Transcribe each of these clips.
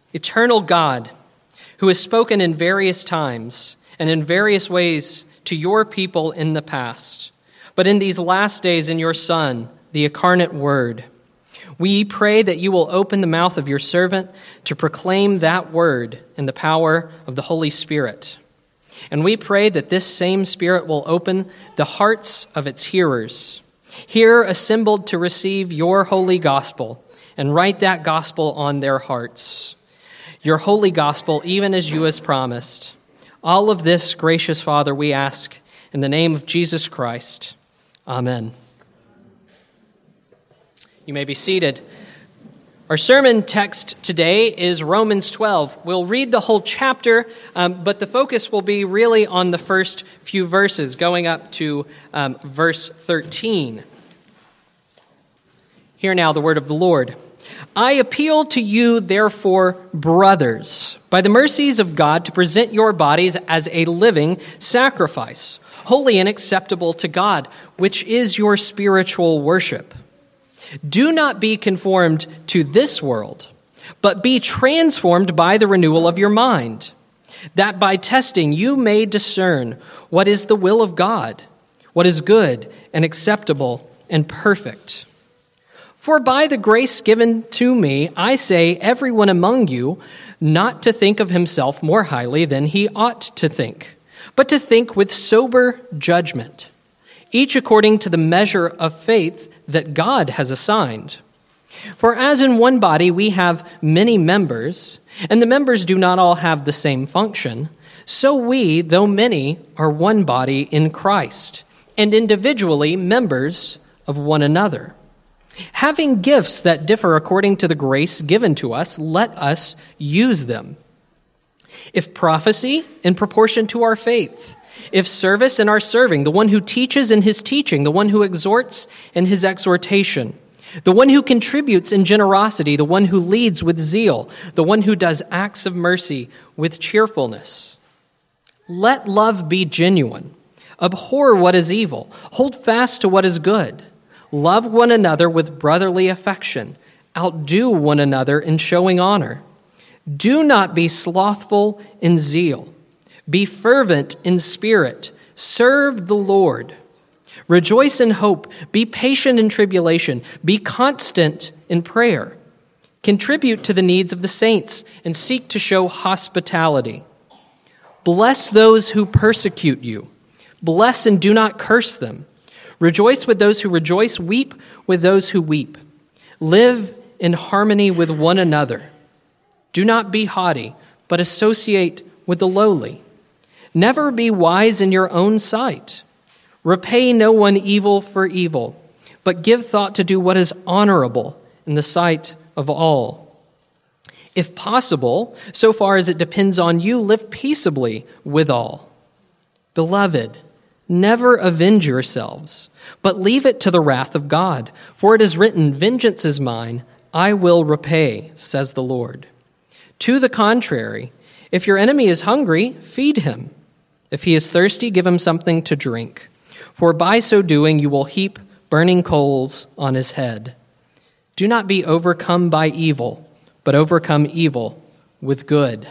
Eternal God, who has spoken in various times and in various ways to your people in the past, but in these last days in your Son, the incarnate Word, we pray that you will open the mouth of your servant to proclaim that word in the power of the Holy Spirit. And we pray that this same Spirit will open the hearts of its hearers, here assembled to receive your holy gospel, and write that gospel on their hearts. Your holy gospel, even as you has promised. All of this, gracious Father, we ask in the name of Jesus Christ. Amen. You may be seated. Our sermon text today is Romans 12. We'll read the whole chapter, but the focus will be really on the first few verses, going up to verse 13. Hear now the word of the Lord. I appeal to you, therefore, brothers, by the mercies of God, to present your bodies as a living sacrifice, holy and acceptable to God, which is your spiritual worship. Do not be conformed to this world, but be transformed by the renewal of your mind, that by testing you may discern what is the will of God, what is good and acceptable and perfect. For by the grace given to me, I say everyone among you not to think of himself more highly than he ought to think, but to think with sober judgment, each according to the measure of faith that God has assigned. For as in one body we have many members, and the members do not all have the same function, so we, though many, are one body in Christ, and individually members of one another. Having gifts that differ according to the grace given to us, let us use them. If prophecy, in proportion to our faith. If service, in our serving, the one who teaches in his teaching, the one who exhorts in his exhortation, the one who contributes in generosity, the one who leads with zeal, the one who does acts of mercy with cheerfulness. Let love be genuine. Abhor what is evil. Hold fast to what is good. Love one another with brotherly affection. Outdo one another in showing honor. Do not be slothful in zeal. Be fervent in spirit. Serve the Lord. Rejoice in hope. Be patient in tribulation. Be constant in prayer. Contribute to the needs of the saints and seek to show hospitality. Bless those who persecute you. Bless and do not curse them. Rejoice with those who rejoice. Weep with those who weep. Live in harmony with one another. Do not be haughty, but associate with the lowly. Never be wise in your own sight. Repay no one evil for evil, but give thought to do what is honorable in the sight of all. If possible, so far as it depends on you, live peaceably with all. Beloved, never avenge yourselves, but leave it to the wrath of God. For it is written, vengeance is mine, I will repay, says the Lord. To the contrary, if your enemy is hungry, feed him. If he is thirsty, give him something to drink. For by so doing, you will heap burning coals on his head. Do not be overcome by evil, but overcome evil with good.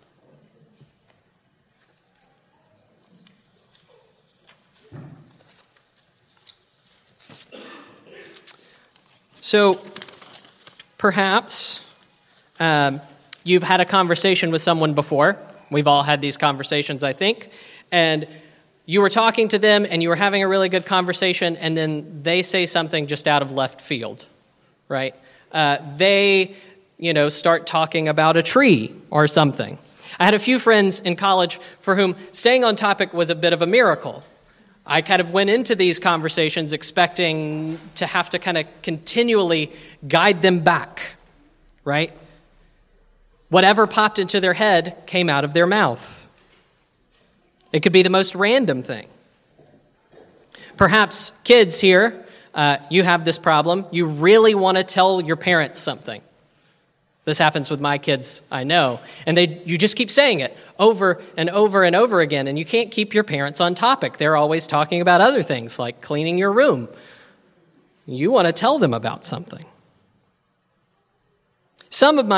So, perhaps you've had a conversation with someone before. We've all had these conversations, I think. And you were talking to them and you were having a really good conversation, and then they say something just out of left field, right? They, start talking about a tree or something. I had a few friends in college for whom staying on topic was a bit of a miracle. I kind of went into these conversations expecting to have to kind of continually guide them back, right? Whatever popped into their head came out of their mouth. It could be the most random thing. Perhaps kids here, you have this problem. You really want to tell your parents something. This happens with my kids, I know. And you just keep saying it over and over and over again, and you can't keep your parents on topic. They're always talking about other things, like cleaning your room. You want to tell them about something. Some of my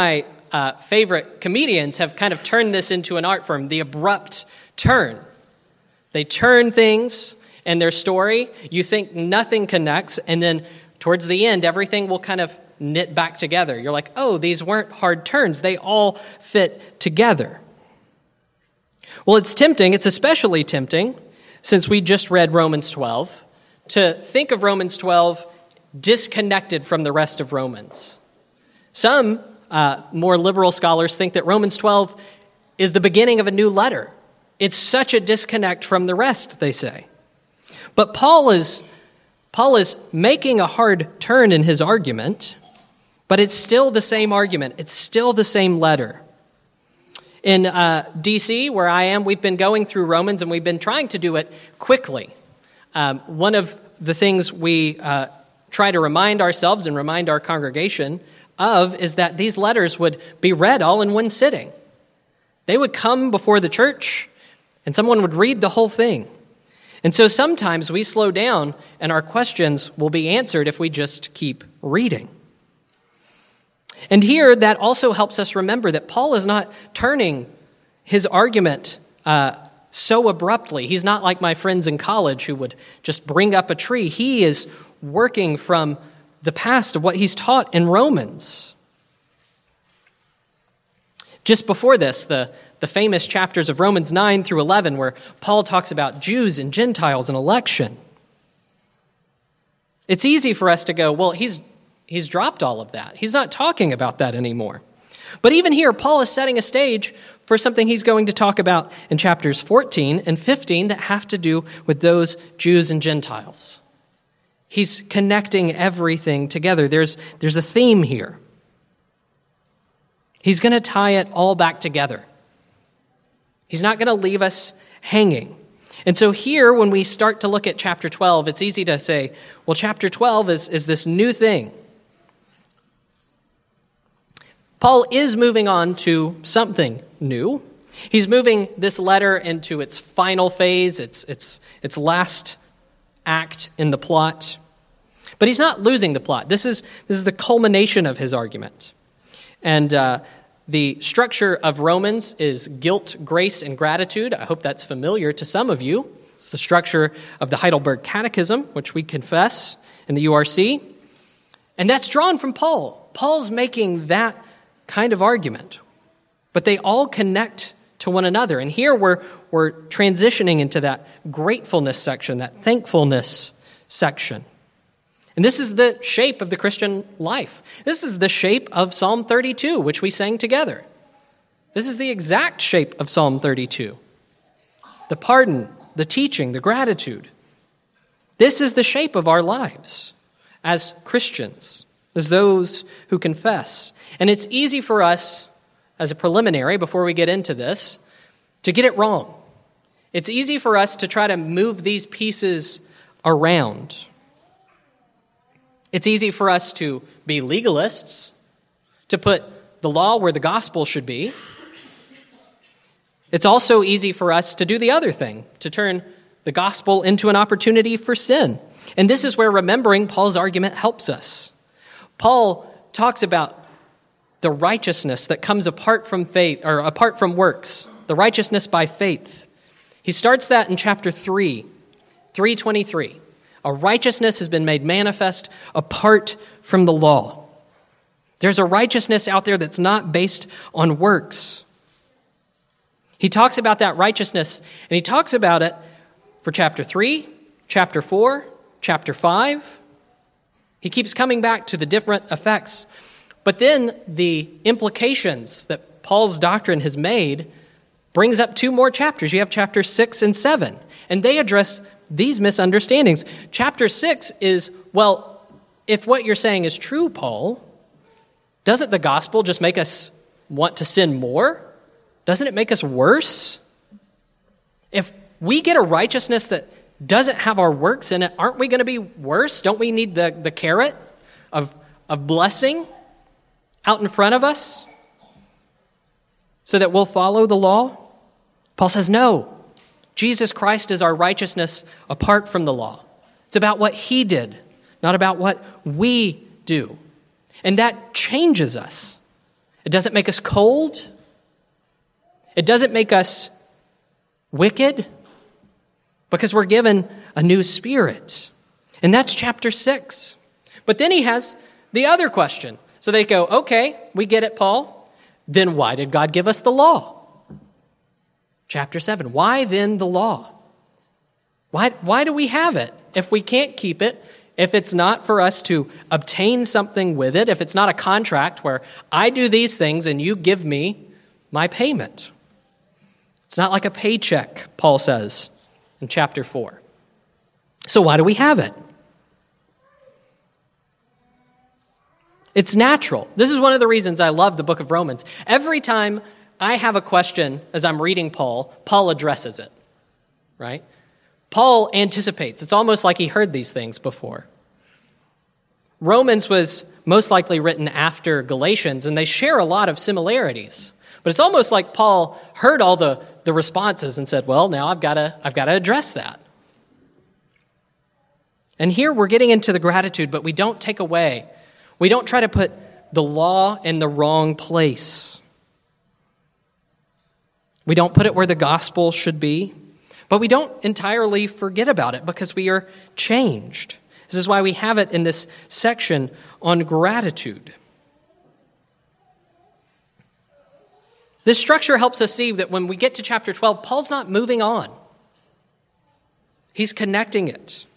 favorite comedians have kind of turned this into an art form, the abrupt turn. They turn things in their story. You think nothing connects, and then towards the end, everything will kind of knit back together. You're like, oh, these weren't hard turns. They all fit together. Well, it's tempting. It's especially tempting, since we just read Romans 12, to think of Romans 12 disconnected from the rest of Romans. Some more liberal scholars think that Romans 12 is the beginning of a new letter. It's such a disconnect from the rest, they say. But Paul is making a hard turn in his argument, but it's still the same argument. It's still the same letter. In D.C., where I am, we've been going through Romans, and we've been trying to do it quickly. One of the things we try to remind ourselves and remind our congregation of is that these letters would be read all in one sitting. They would come before the church, and someone would read the whole thing. And so sometimes we slow down, and our questions will be answered if we just keep reading. And here, that also helps us remember that Paul is not turning his argument so abruptly. He's not like my friends in college who would just bring up a tree. He is working from the past of what he's taught in Romans. Just before this, the famous chapters of Romans 9 through 11, where Paul talks about Jews and Gentiles and election. It's easy for us to go, well, he's dropped all of that. He's not talking about that anymore. But even here, Paul is setting a stage for something he's going to talk about in chapters 14 and 15 that have to do with those Jews and Gentiles. He's connecting everything together. There's a theme here. He's going to tie it all back together. He's not going to leave us hanging. And so here, when we start to look at chapter 12, it's easy to say, well, chapter 12 is this new thing. Paul is moving on to something new. He's moving this letter into its final phase, its last act in the plot. But he's not losing the plot. This is the culmination of his argument. And the structure of Romans is guilt, grace, and gratitude. I hope that's familiar to some of you. It's the structure of the Heidelberg Catechism, which we confess in the URC. And that's drawn from Paul. Paul's making that kind of argument. But they all connect to one another. And here we're transitioning into that gratefulness section, that thankfulness section. And this is the shape of the Christian life. This is the shape of Psalm 32, which we sang together. This is the exact shape of Psalm 32. The pardon, the teaching, the gratitude. This is the shape of our lives as Christians, as those who confess. And it's easy for us, as a preliminary, before we get into this, to get it wrong. It's easy for us to try to move these pieces around. It's easy for us to be legalists, to put the law where the gospel should be. It's also easy for us to do the other thing, to turn the gospel into an opportunity for sin. And this is where remembering Paul's argument helps us. Paul talks about the righteousness that comes apart from faith, or apart from works, the righteousness by faith. He starts that in chapter 3:23. A righteousness has been made manifest apart from the law. There's a righteousness out there that's not based on works. He talks about that righteousness, and he talks about it for chapter 3, chapter 4, chapter 5. He keeps coming back to the different effects. But then the implications that Paul's doctrine has made brings up 2 more chapters. You have chapters 6 and 7, and they address these misunderstandings. Chapter 6 is, well, if what you're saying is true, Paul, doesn't the gospel just make us want to sin more? Doesn't it make us worse? If we get a righteousness that doesn't have our works in it, aren't we going to be worse? Don't we need the carrot of blessing out in front of us so that we'll follow the law? Paul says, no. Jesus Christ is our righteousness apart from the law. It's about what he did, not about what we do. And that changes us. It doesn't make us cold. It doesn't make us wicked, because we're given a new spirit. And that's chapter 6. But then he has the other question. So they go, okay, we get it, Paul. Then why did God give us the law? Chapter 7, why then the law? Why do we have it if we can't keep it, if it's not for us to obtain something with it, if it's not a contract where I do these things and you give me my payment? It's not like a paycheck, Paul says in chapter 4. So why do we have it? It's natural. This is one of the reasons I love the book of Romans. Every time I have a question as I'm reading Paul addresses it, right? Paul anticipates. It's almost like he heard these things before. Romans was most likely written after Galatians, and they share a lot of similarities. But it's almost like Paul heard all the responses and said, well, now I've got to address that. And here we're getting into the gratitude, but we don't take away. We don't try to put the law in the wrong place. We don't put it where the gospel should be, but we don't entirely forget about it because we are changed. This is why we have it in this section on gratitude. This structure helps us see that when we get to chapter 12, Paul's not moving on. He's connecting it.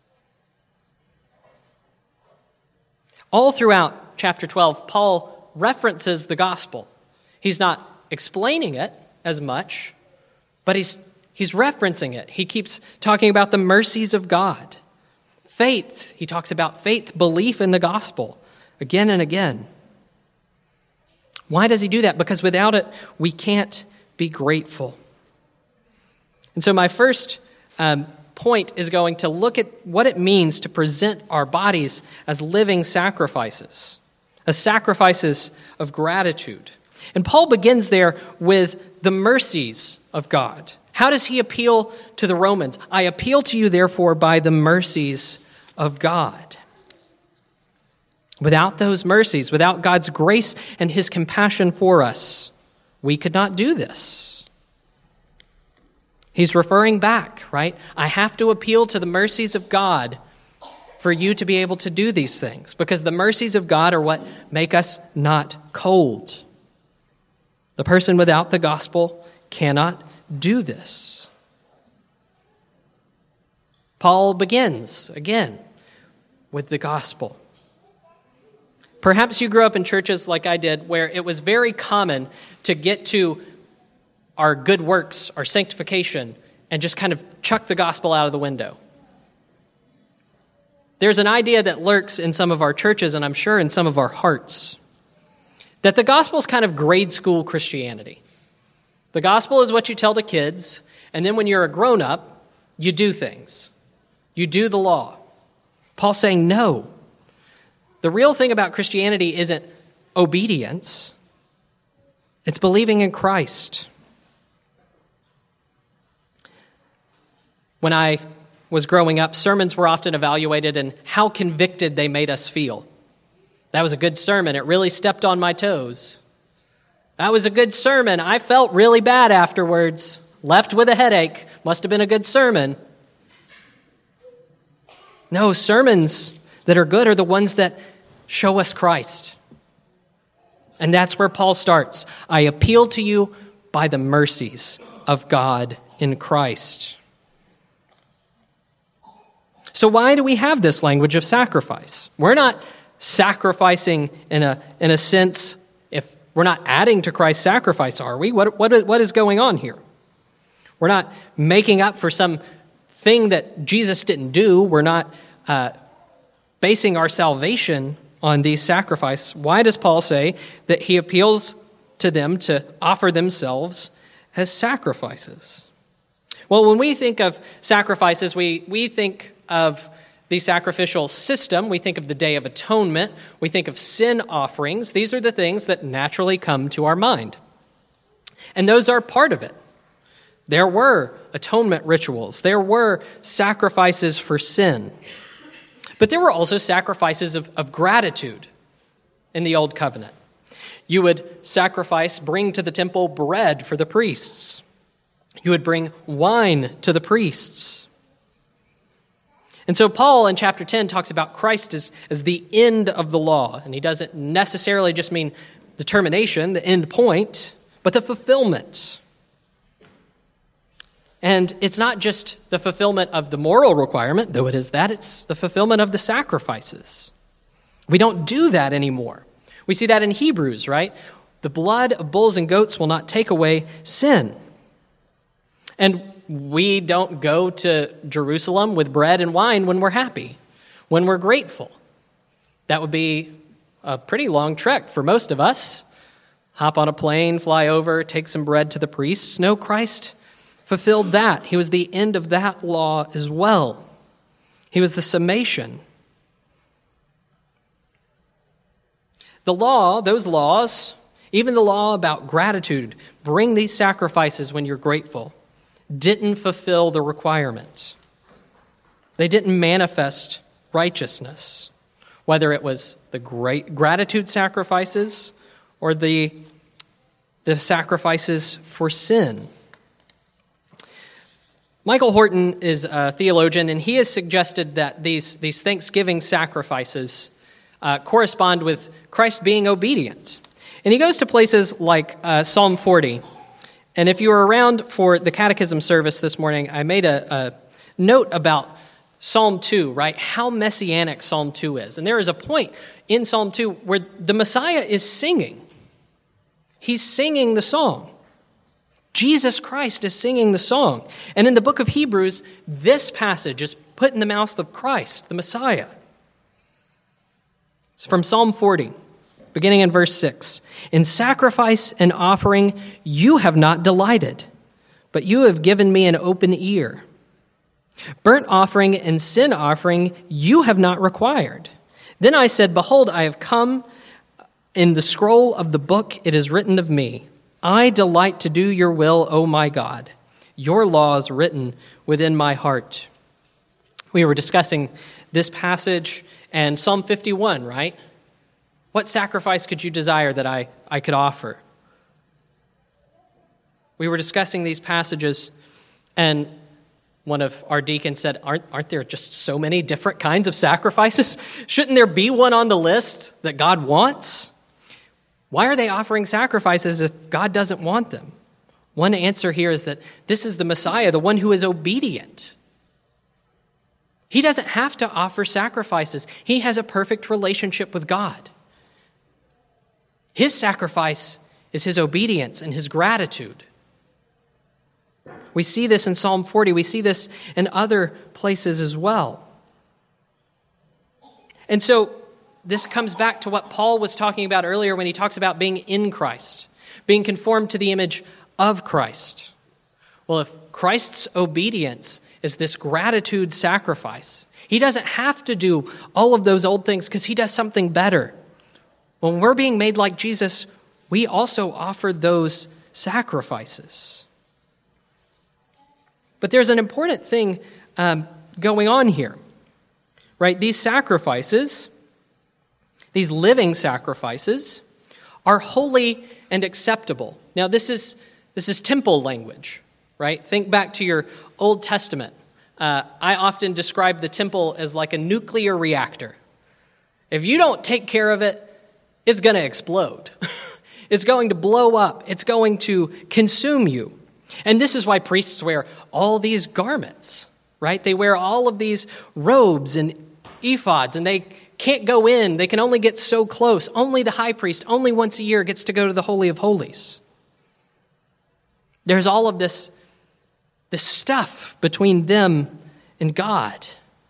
All throughout chapter 12, Paul references the gospel. He's not explaining it as much, but he's referencing it. He keeps talking about the mercies of God. Faith, he talks about faith, belief in the gospel again and again. Why does he do that? Because without it, we can't be grateful. And so my first point is going to look at what it means to present our bodies as living sacrifices, as sacrifices of gratitude. And Paul begins there with the mercies of God. How does he appeal to the Romans? I appeal to you, therefore, by the mercies of God. Without those mercies, without God's grace and his compassion for us, we could not do this. He's referring back, right? I have to appeal to the mercies of God for you to be able to do these things, because the mercies of God are what make us not cold. The person without the gospel cannot do this. Paul begins, again, with the gospel. Perhaps you grew up in churches like I did, where it was very common to get to our good works, our sanctification, and just kind of chuck the gospel out of the window. There's an idea that lurks in some of our churches, and I'm sure in some of our hearts, that the gospel is kind of grade school Christianity. The gospel is what you tell to kids, and then when you're a grown-up, you do things. You do the law. Paul's saying no. The real thing about Christianity isn't obedience. It's believing in Christ. When I was growing up, sermons were often evaluated in how convicted they made us feel. That was a good sermon. It really stepped on my toes. That was a good sermon. I felt really bad afterwards. Left with a headache. Must have been a good sermon. No, sermons that are good are the ones that show us Christ. And that's where Paul starts. I appeal to you by the mercies of God in Christ. So why do we have this language of sacrifice? We're not sacrificing in a sense, if we're not adding to Christ's sacrifice, are we? What is going on here? We're not making up for some thing that Jesus didn't do. We're not basing our salvation on these sacrifices. Why does Paul say that he appeals to them to offer themselves as sacrifices? Well, when we think of sacrifices, we think of the sacrificial system. We think of the Day of Atonement. We think of sin offerings. These are the things that naturally come to our mind. And those are part of it. There were atonement rituals. There were sacrifices for sin. But there were also sacrifices of gratitude in the Old Covenant. You would bring to the temple bread for the priests. You would bring wine to the priests. And so Paul in chapter 10 talks about Christ as the end of the law. And he doesn't necessarily just mean the termination, the end point, but the fulfillment. And it's not just the fulfillment of the moral requirement, though it is that, it's the fulfillment of the sacrifices. We don't do that anymore. We see that in Hebrews, right? The blood of bulls and goats will not take away sin. And we don't go to Jerusalem with bread and wine when we're happy, when we're grateful. That would be a pretty long trek for most of us. Hop on a plane, fly over, take some bread to the priests. No, Christ fulfilled that. He was the end of that law as well. He was the summation. The law, those laws, even the law about gratitude, bring these sacrifices when you're grateful, didn't fulfill the requirement. They didn't manifest righteousness, whether it was the great gratitude sacrifices or the sacrifices for sin. Michael Horton is a theologian, and he has suggested that these Thanksgiving sacrifices correspond with Christ being obedient. And he goes to places like Psalm 40. And if you were around for the catechism service this morning, I made a note about Psalm 2, right? How messianic Psalm 2 is. And there is a point in Psalm 2 where the Messiah is singing. He's singing the song. Jesus Christ is singing the song. And in the book of Hebrews, this passage is put in the mouth of Christ, the Messiah. It's from Psalm 40, beginning in verse 6. In sacrifice and offering you have not delighted, but you have given me an open ear. Burnt offering and sin offering you have not required. Then I said, behold, I have come. In the scroll of the book it is written of me, I delight to do your will, O my God. Your law is written within my heart. We were discussing this passage and Psalm 51, right? What sacrifice could you desire that I could offer? We were discussing these passages, and one of our deacons said, aren't there just so many different kinds of sacrifices? Shouldn't there be one on the list that God wants? Why are they offering sacrifices if God doesn't want them? One answer here is that this is the Messiah, the one who is obedient. He doesn't have to offer sacrifices. He has a perfect relationship with God. His sacrifice is his obedience and his gratitude. We see this in Psalm 40. We see this in other places as well. And so this comes back to what Paul was talking about earlier when he talks about being in Christ, being conformed to the image of Christ. Well, if Christ's obedience is this gratitude sacrifice, he doesn't have to do all of those old things because he does something better. When we're being made like Jesus, we also offer those sacrifices. But there's an important thing going on here, right? These sacrifices, these living sacrifices, are holy and acceptable. Now, this is temple language, right? Think back to your Old Testament. I often describe the temple as like a nuclear reactor. If you don't take care of it, it's going to explode. It's going to blow up. It's going to consume you. And this is why priests wear all these garments, right? They wear all of these robes and ephods, and they can't go in. They can only get so close. Only the high priest, only once a year, gets to go to the Holy of Holies. There's all of this stuff between them and God.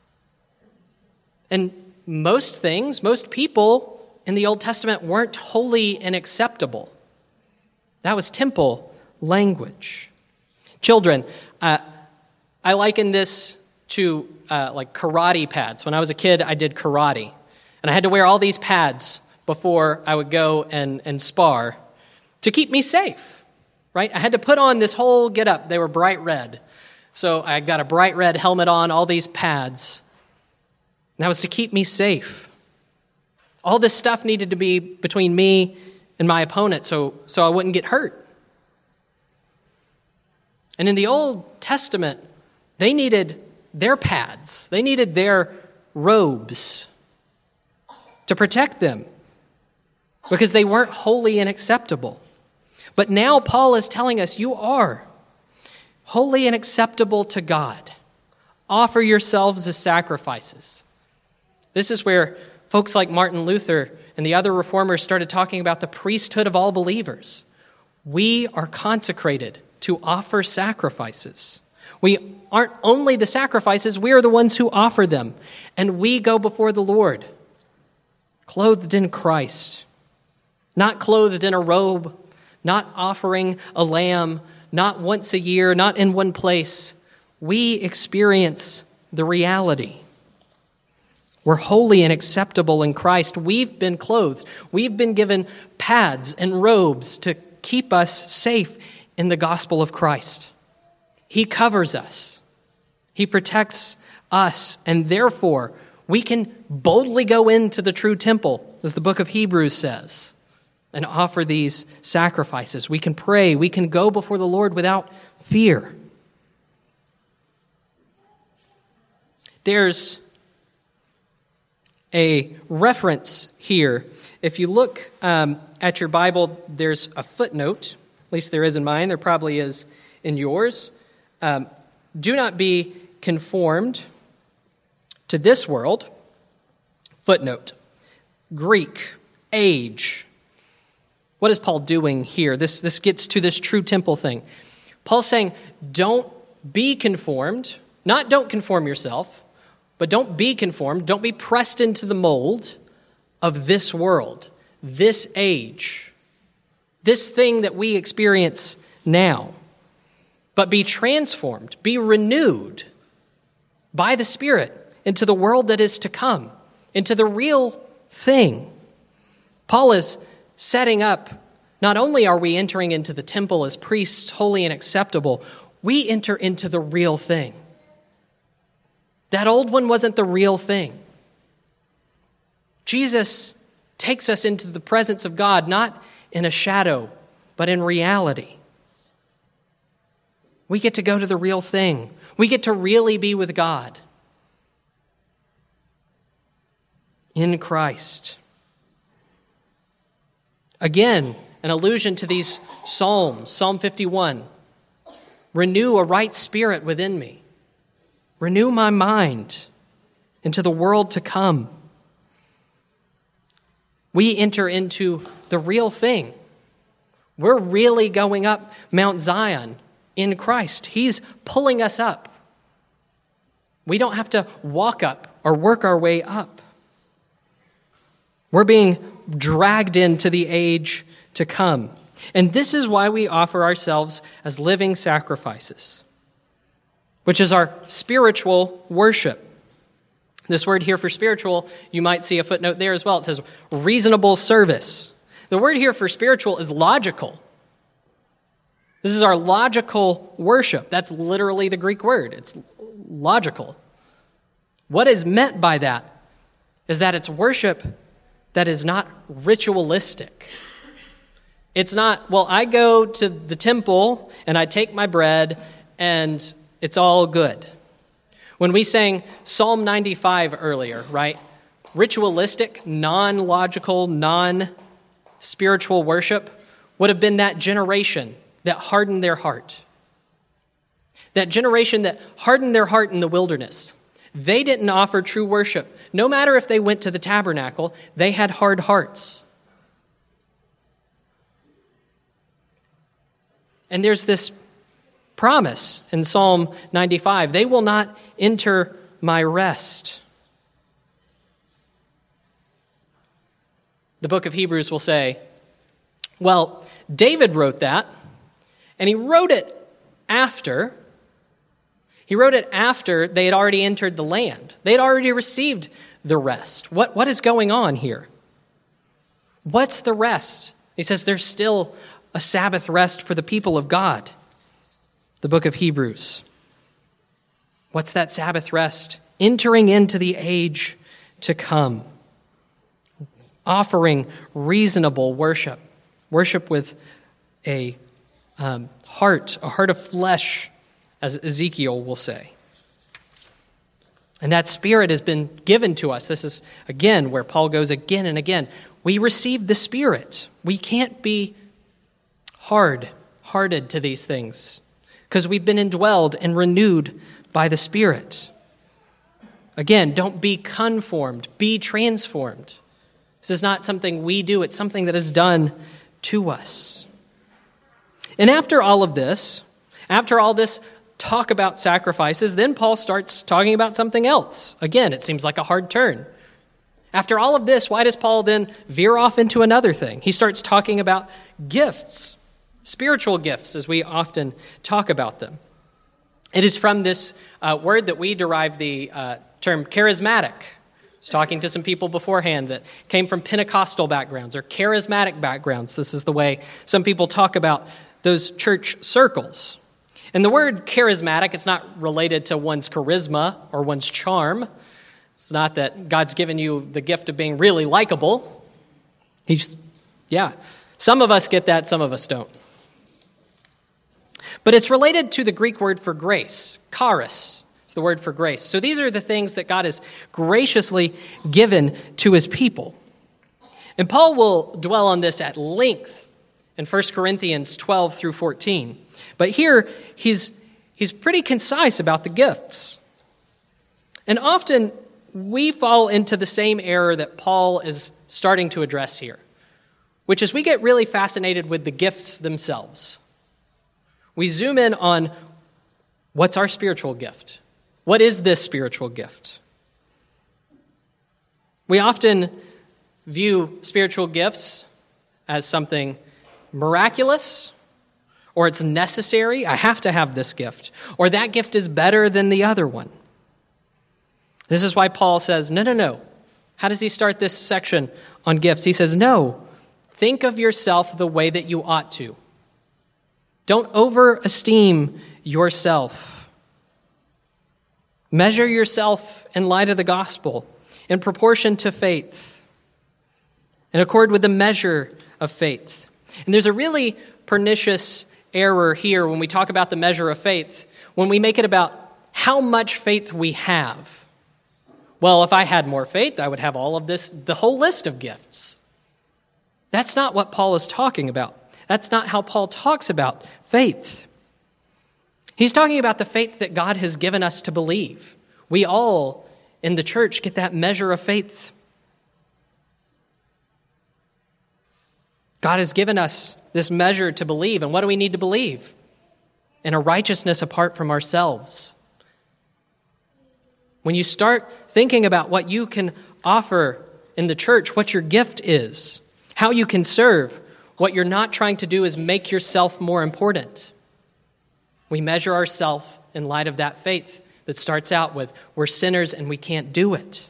And most people in the Old Testament weren't holy and acceptable. That was temple language. Children, I liken this to like karate pads. When I was a kid, I did karate. And I had to wear all these pads before I would go and spar to keep me safe, right? I had to put on this whole getup. They were bright red. So I got a bright red helmet on, all these pads. And that was to keep me safe. All this stuff needed to be between me and my opponent so I wouldn't get hurt. And in the Old Testament, they needed their pads. They needed their robes to protect them because they weren't holy and acceptable. But now Paul is telling us you are holy and acceptable to God. Offer yourselves as sacrifices. This is where folks like Martin Luther and the other reformers started talking about the priesthood of all believers. We are consecrated to offer sacrifices. We aren't only the sacrifices, we are the ones who offer them. And we go before the Lord, clothed in Christ, not clothed in a robe, not offering a lamb, not once a year, not in one place. We experience the reality. We're holy and acceptable in Christ. We've been clothed. We've been given pads and robes to keep us safe in the gospel of Christ. He covers us. He protects us, and therefore we can boldly go into the true temple, as the book of Hebrews says, and offer these sacrifices. We can pray. We can go before the Lord without fear. There's a reference here. If you look at your Bible, there's a footnote. At least there is in mine. There probably is in yours. Do not be conformed to this world. Footnote. Greek. Age. What is Paul doing here? This gets to this true temple thing. Paul's saying, don't be conformed. Not don't conform yourself, but don't be conformed. Don't be pressed into the mold of this world, this age, this thing that we experience now. But be transformed, be renewed by the Spirit into the world that is to come, into the real thing. Paul is setting up, not only are we entering into the temple as priests, holy and acceptable, we enter into the real thing. That old one wasn't the real thing. Jesus takes us into the presence of God, not in a shadow, but in reality. We get to go to the real thing. We get to really be with God in Christ. Again, an allusion to these Psalms, Psalm 51. Renew a right spirit within me. Renew my mind into the world to come. We enter into the real thing. We're really going up Mount Zion in Christ. He's pulling us up. We don't have to walk up or work our way up. We're being dragged into the age to come. And this is why we offer ourselves as living sacrifices, which is our spiritual worship. This word here for spiritual, you might see a footnote there as well. It says reasonable service. The word here for spiritual is logical. This is our logical worship. That's literally the Greek word. It's logical. What is meant by that is that it's worship that is not ritualistic. It's not, well, I go to the temple and I take my bread and it's all good. When we sang Psalm 95 earlier, right? Ritualistic, non-logical, non-spiritual worship would have been that generation that hardened their heart. That generation that hardened their heart in the wilderness. They didn't offer true worship. No matter if they went to the tabernacle, they had hard hearts. And there's this promise in Psalm 95. They will not enter my rest. The book of Hebrews will say, well, David wrote that, and he wrote it after they had already entered the land. They had already received the rest. What is going on here? What's the rest? He says there's still a Sabbath rest for the people of God. The book of Hebrews. What's that Sabbath rest? Entering into the age to come. Offering reasonable worship. Worship with a heart of flesh, as Ezekiel will say. And that Spirit has been given to us. This is, again, where Paul goes again and again. We receive the Spirit. We can't be hard-hearted to these things because we've been indwelled and renewed by the Spirit. Again, don't be conformed, be transformed. This is not something we do, it's something that is done to us. And after all this talk about sacrifices, then Paul starts talking about something else. Again, it seems like a hard turn. After all of this, why does Paul then veer off into another thing? He starts talking about gifts, spiritual gifts, as we often talk about them. It is from this word that we derive the term charismatic. I was talking to some people beforehand that came from Pentecostal backgrounds or charismatic backgrounds. This is the way some people talk about those church circles. And the word charismatic, it's not related to one's charisma or one's charm. It's not that God's given you the gift of being really likable. Some of us get that, some of us don't. But it's related to the Greek word for grace, charis. It's the word for grace. So these are the things that God has graciously given to his people. And Paul will dwell on this at length in 1 Corinthians 12 through 14. But here, he's pretty concise about the gifts. And often, we fall into the same error that Paul is starting to address here, which is we get really fascinated with the gifts themselves. We zoom in on what's our spiritual gift? What is this spiritual gift? We often view spiritual gifts as something miraculous, or it's necessary. I have to have this gift, or that gift is better than the other one. This is why Paul says, no. How does he start this section on gifts? He says, no, think of yourself the way that you ought to. Don't overesteem yourself. Measure yourself in light of the gospel, in proportion to faith, in accord with the measure of faith. And there's a really pernicious error here when we talk about the measure of faith, when we make it about how much faith we have. Well, if I had more faith, I would have all of this, the whole list of gifts. That's not what Paul is talking about. That's not how Paul talks about faith. He's talking about the faith that God has given us to believe. We all in the church get that measure of faith. God has given us this measure to believe. And what do we need to believe? In a righteousness apart from ourselves. When you start thinking about what you can offer in the church, what your gift is, how you can serve, what you're not trying to do is make yourself more important. We measure ourselves in light of that faith that starts out with, we're sinners and we can't do it.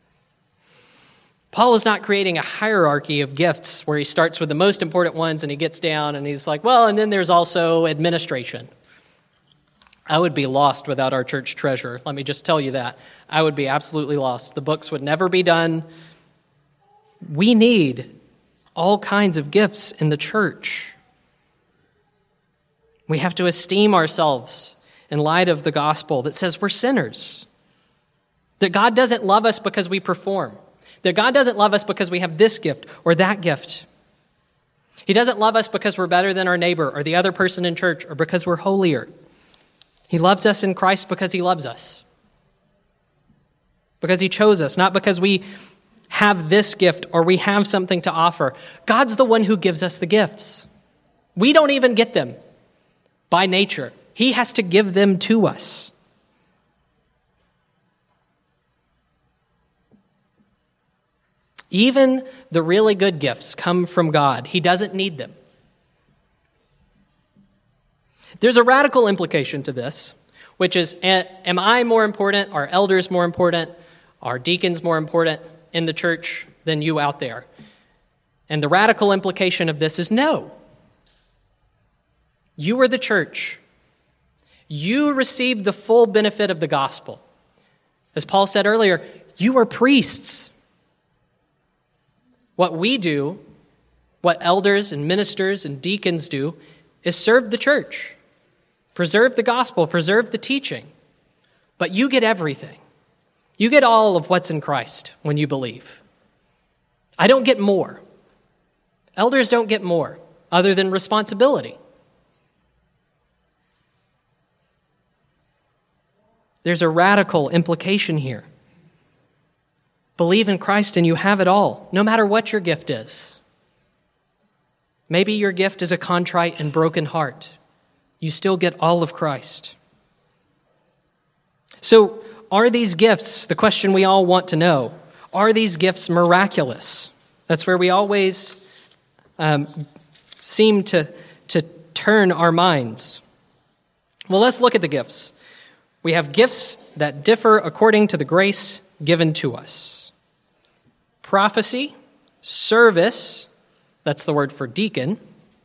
Paul is not creating a hierarchy of gifts where he starts with the most important ones and he gets down and he's like, well, and then there's also administration. I would be lost without our church treasurer. Let me just tell you that. I would be absolutely lost. The books would never be done. We need all kinds of gifts in the church. We have to esteem ourselves in light of the gospel that says we're sinners. That God doesn't love us because we perform. That God doesn't love us because we have this gift or that gift. He doesn't love us because we're better than our neighbor or the other person in church or because we're holier. He loves us in Christ because he loves us. Because he chose us, not because we have this gift or we have something to offer. God's the one who gives us the gifts. We don't even get them by nature. He has to give them to us. Even the really good gifts come from God. He doesn't need them. There's a radical implication to this, which is, am I more important? Are elders more important? Are deacons more important in the church than you out there? And the radical implication of this is no. You are the church. You received the full benefit of the gospel. As Paul said earlier, you are priests. What we do What elders and ministers and deacons do is serve the church, preserve the gospel, preserve the teaching. But you get everything. You get all of what's in Christ when you believe. I don't get more. Elders don't get more other than responsibility. There's a radical implication here. Believe in Christ and you have it all, no matter what your gift is. Maybe your gift is a contrite and broken heart. You still get all of Christ. So, are these gifts, the question we all want to know, are these gifts miraculous? That's where we always seem to turn our minds. Well, let's look at the gifts. We have gifts that differ according to the grace given to us. Prophecy, service, that's the word for deacon,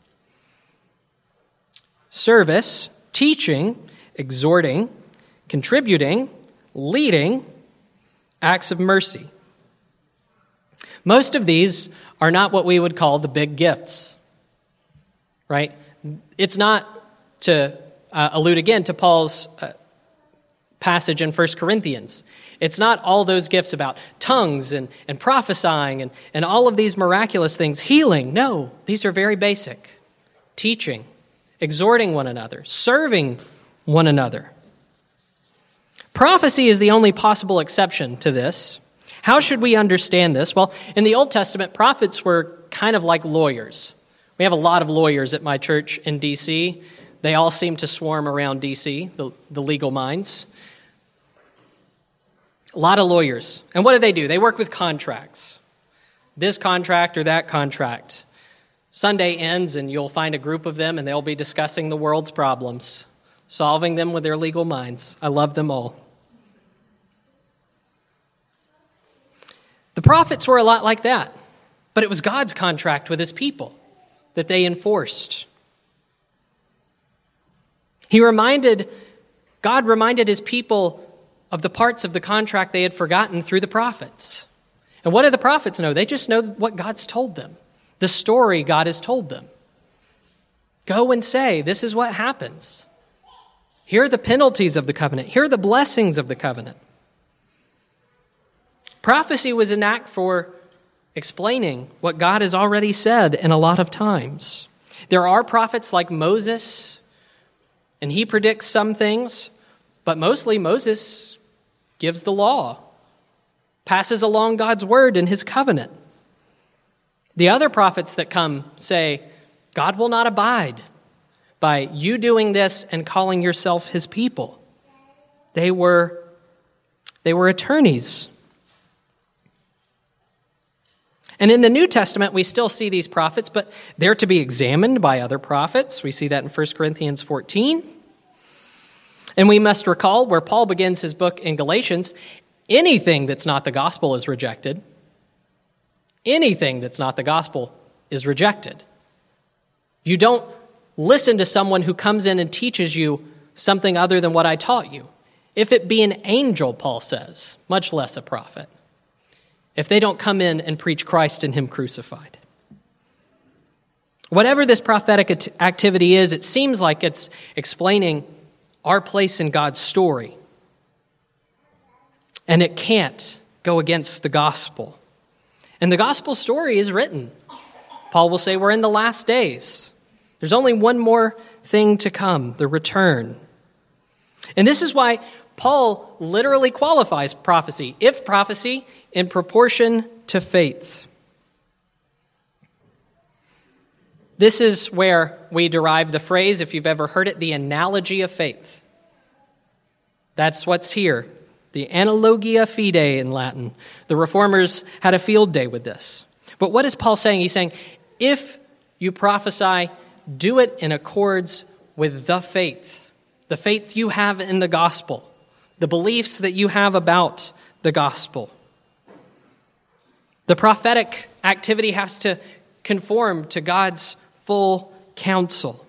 service, teaching, exhorting, contributing, leading, acts of mercy. Most of these are not what we would call the big gifts, right? It's not, to allude again to Paul's passage in 1 Corinthians. It's not all those gifts about tongues and prophesying and all of these miraculous things, healing. No, these are very basic. Teaching, exhorting one another, serving one another. Prophecy is the only possible exception to this. How should we understand this? Well, in the Old Testament, prophets were kind of like lawyers. We have a lot of lawyers at my church in D.C. They all seem to swarm around D.C., the legal minds. A lot of lawyers. And what do? They work with contracts. This contract or that contract. Sunday ends and you'll find a group of them and they'll be discussing the world's problems, solving them with their legal minds. I love them all. The prophets were a lot like that, but it was God's contract with his people that they enforced. God reminded his people of the parts of the contract they had forgotten through the prophets. And what do the prophets know? They just know what God's told them, the story God has told them. Go and say, this is what happens. Here are the penalties of the covenant. Here are the blessings of the covenant. Prophecy was an act for explaining what God has already said in a lot of times. There are prophets like Moses, and he predicts some things, but mostly Moses gives the law, passes along God's word and his covenant. The other prophets that come say, God will not abide by you doing this and calling yourself his people. They were attorneys. And in the New Testament, we still see these prophets, but they're to be examined by other prophets. We see that in 1 Corinthians 14. And we must recall where Paul begins his book in Galatians, anything that's not the gospel is rejected. Anything that's not the gospel is rejected. You don't listen to someone who comes in and teaches you something other than what I taught you. If it be an angel, Paul says, much less a prophet. If they don't come in and preach Christ and him crucified. Whatever this prophetic activity is, it seems like it's explaining our place in God's story. And it can't go against the gospel. And the gospel story is written. Paul will say we're in the last days. There's only one more thing to come, the return. And this is why Paul literally qualifies prophecy, if prophecy, in proportion to faith. This is where we derive the phrase, if you've ever heard it, the analogy of faith. That's what's here. The analogia fidei in Latin. The Reformers had a field day with this. But what is Paul saying? He's saying, if you prophesy, do it in accords with the faith you have in the gospel, the beliefs that you have about the gospel. The prophetic activity has to conform to God's full counsel.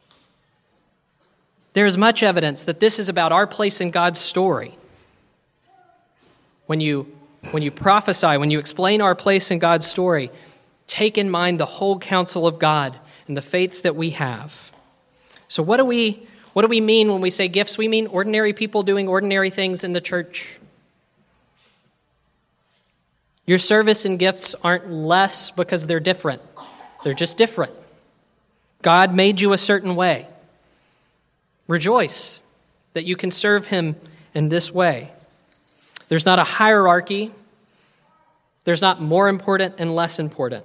There is much evidence that this is about our place in God's story. When you prophesy, when you explain our place in God's story, take in mind the whole counsel of God and the faith that we have. So what do we mean when we say gifts? We mean ordinary people doing ordinary things in the church. Your service and gifts aren't less because they're different. They're just different. God made you a certain way. Rejoice that you can serve him in this way. There's not a hierarchy. There's not more important and less important.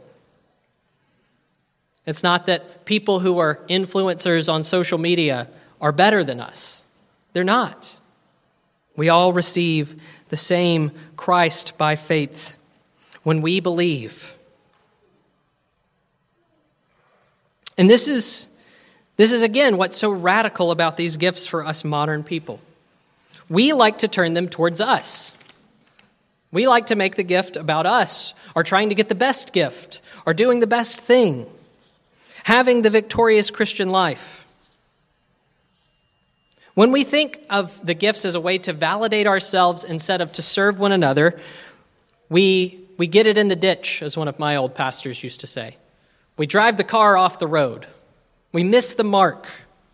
It's not that people who are influencers on social media are better than us. They're not. We all receive the same Christ by faith when we believe. And this is again what's so radical about these gifts for us modern people. We like to turn them towards us. We like to make the gift about us, or trying to get the best gift, or doing the best thing, having the victorious Christian life. When we think of the gifts as a way to validate ourselves instead of to serve one another, we get it in the ditch, as one of my old pastors used to say. We drive the car off the road. We miss the mark.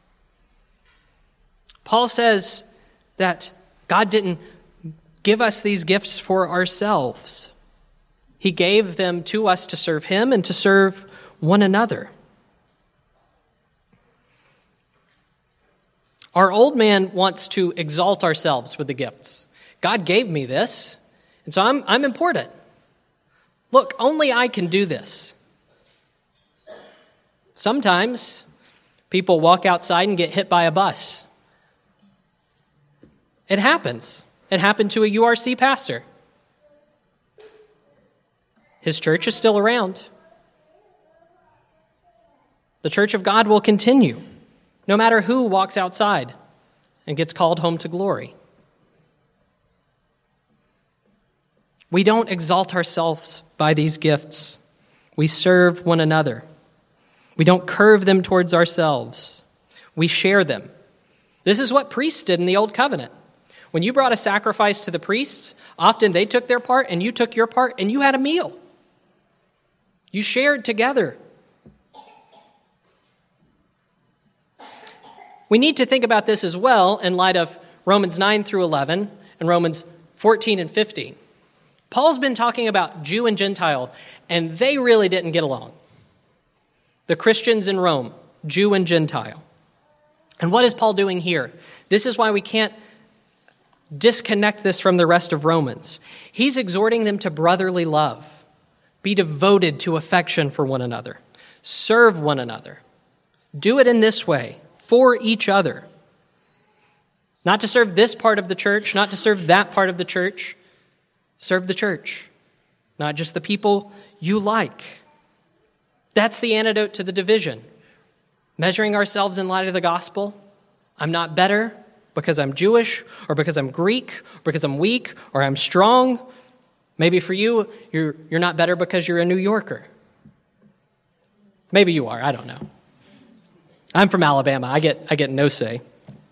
Paul says that God didn't give us these gifts for ourselves. He gave them to us to serve him and to serve one another. Our old man wants to exalt ourselves with the gifts. God gave me this, and so I'm important. Look, only I can do this. Sometimes people walk outside and get hit by a bus. It happens. It happened to a URC pastor. His church is still around. The church of God will continue, no matter who walks outside and gets called home to glory. We don't exalt ourselves by these gifts. We serve one another. We don't curve them towards ourselves. We share them. This is what priests did in the Old Covenant. When you brought a sacrifice to the priests, often they took their part and you took your part and you had a meal. You shared together. We need to think about this as well in light of Romans 9 through 11 and Romans 14 and 15. Paul's been talking about Jew and Gentile, and they really didn't get along. The Christians in Rome, Jew and Gentile. And what is Paul doing here? This is why we can't disconnect this from the rest of Romans. He's exhorting them to brotherly love. Be devoted to affection for one another. Serve one another. Do it in this way, for each other. Not to serve this part of the church, not to serve that part of the church. Serve the church, not just the people you like. That's the antidote to the division. Measuring ourselves in light of the gospel. I'm not better because I'm Jewish, or because I'm Greek, or because I'm weak, or I'm strong. Maybe for you, you're not better because you're a New Yorker. Maybe you are, I don't know. I'm from Alabama, I get no say.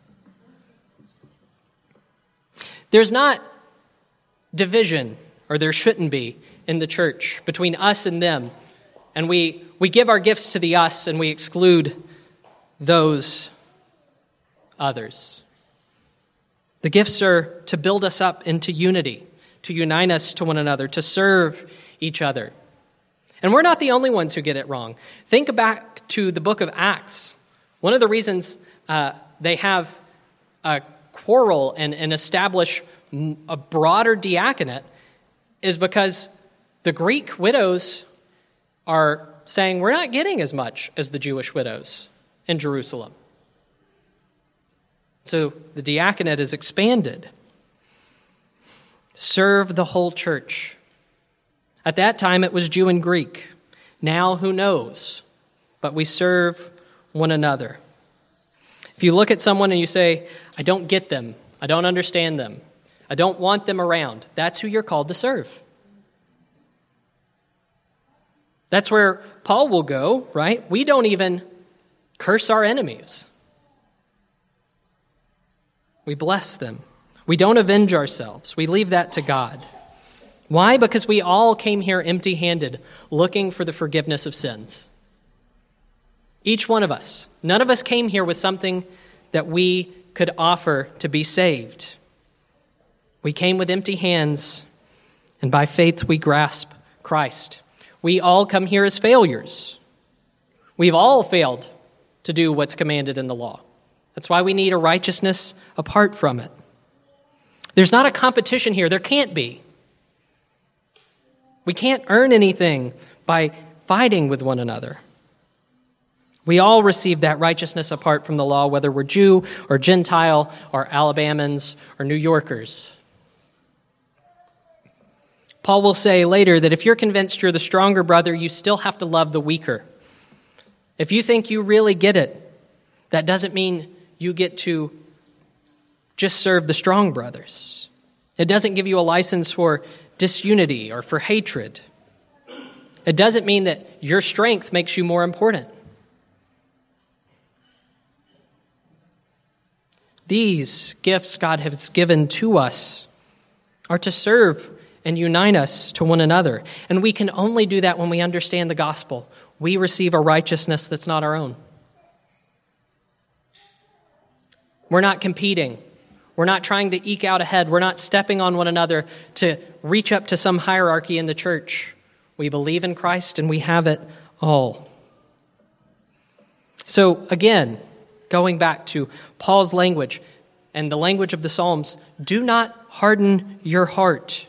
There's not division, or there shouldn't be, in the church between us and them. And we give our gifts to the us and we exclude those others. The gifts are to build us up into unity, to unite us to one another, to serve each other. And we're not the only ones who get it wrong. Think back to the book of Acts. One of the reasons they have a quarrel and establish a broader diaconate is because the Greek widows are saying, we're not getting as much as the Jewish widows in Jerusalem. So the diaconate is expanded. Serve the whole church. At that time, it was Jew and Greek. Now, who knows? But we serve one another. If you look at someone and you say, I don't get them, I don't understand them, I don't want them around, that's who you're called to serve. That's where Paul will go, right? We don't even curse our enemies. We bless them. We don't avenge ourselves. We leave that to God. Why? Because we all came here empty-handed, looking for the forgiveness of sins. Each one of us. None of us came here with something that we could offer to be saved. We came with empty hands, and by faith we grasp Christ. We all come here as failures. We've all failed to do what's commanded in the law. That's why we need a righteousness apart from it. There's not a competition here. There can't be. We can't earn anything by fighting with one another. We all receive that righteousness apart from the law, whether we're Jew or Gentile or Alabamans or New Yorkers. Paul will say later that if you're convinced you're the stronger brother, you still have to love the weaker. If you think you really get it, that doesn't mean you get to just serve the strong brothers. It doesn't give you a license for disunity or for hatred. It doesn't mean that your strength makes you more important. These gifts God has given to us are to serve and unite us to one another. And we can only do that when we understand the gospel. We receive a righteousness that's not our own. We're not competing. We're not trying to eke out ahead. We're not stepping on one another to reach up to some hierarchy in the church. We believe in Christ and we have it all. So again, going back to Paul's language and the language of the Psalms, do not harden your heart.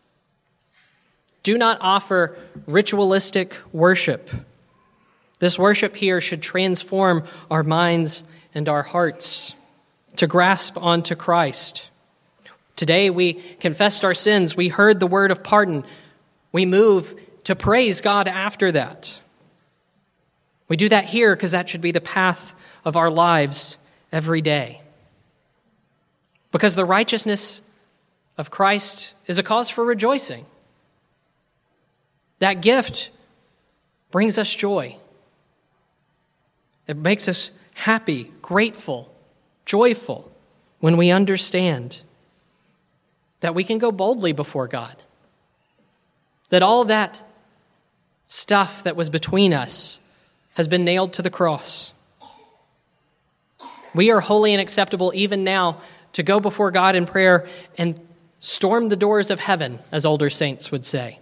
Do not offer ritualistic worship. This worship here should transform our minds and our hearts to grasp onto Christ. Today we confessed our sins. We heard the word of pardon. We move to praise God after that. We do that here because that should be the path of our lives every day. Because the righteousness of Christ is a cause for rejoicing. That gift brings us joy. It makes us happy, grateful, joyful when we understand that we can go boldly before God. That all that stuff that was between us has been nailed to the cross. We are holy and acceptable even now to go before God in prayer and storm the doors of heaven, as older saints would say.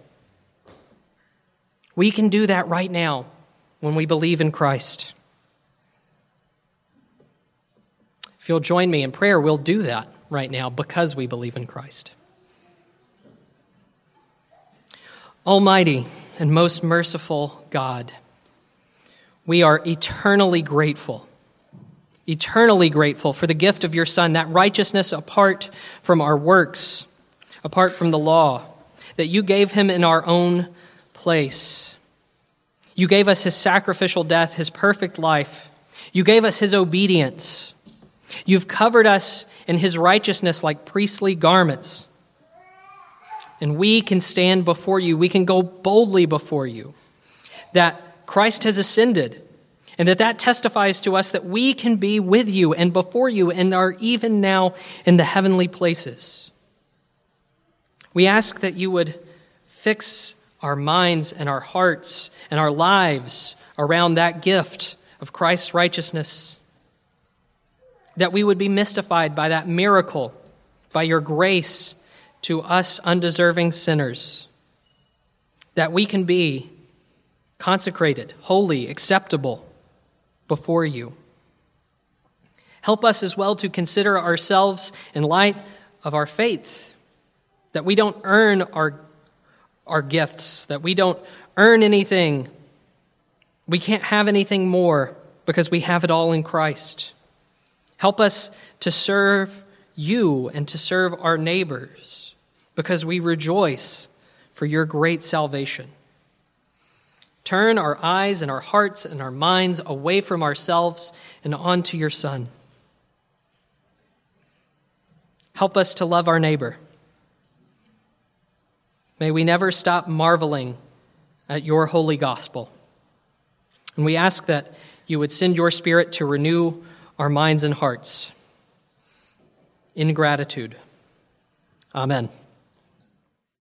We can do that right now when we believe in Christ. If you'll join me in prayer, we'll do that right now because we believe in Christ. Almighty and most merciful God, we are eternally grateful for the gift of your Son, that righteousness apart from our works, apart from the law, that you gave him in our own place. You gave us his sacrificial death, his perfect life. You gave us his obedience. You've covered us in his righteousness like priestly garments. And we can stand before you. We can go boldly before you. That Christ has ascended. And that testifies to us that we can be with you and before you and are even now in the heavenly places. We ask that you would fix our minds and our hearts and our lives around that gift of Christ's righteousness. That we would be mystified by that miracle, by your grace to us undeserving sinners. That we can be consecrated, holy, acceptable before you. Help us as well to consider ourselves in light of our faith, that we don't earn our gifts, that we don't earn anything. We can't have anything more because we have it all in Christ. Help us to serve you and to serve our neighbors because we rejoice for your great salvation. Turn our eyes and our hearts and our minds away from ourselves and onto your Son. Help us to love our neighbor. May we never stop marveling at your holy gospel. And we ask that you would send your Spirit to renew our minds and hearts in gratitude. Amen.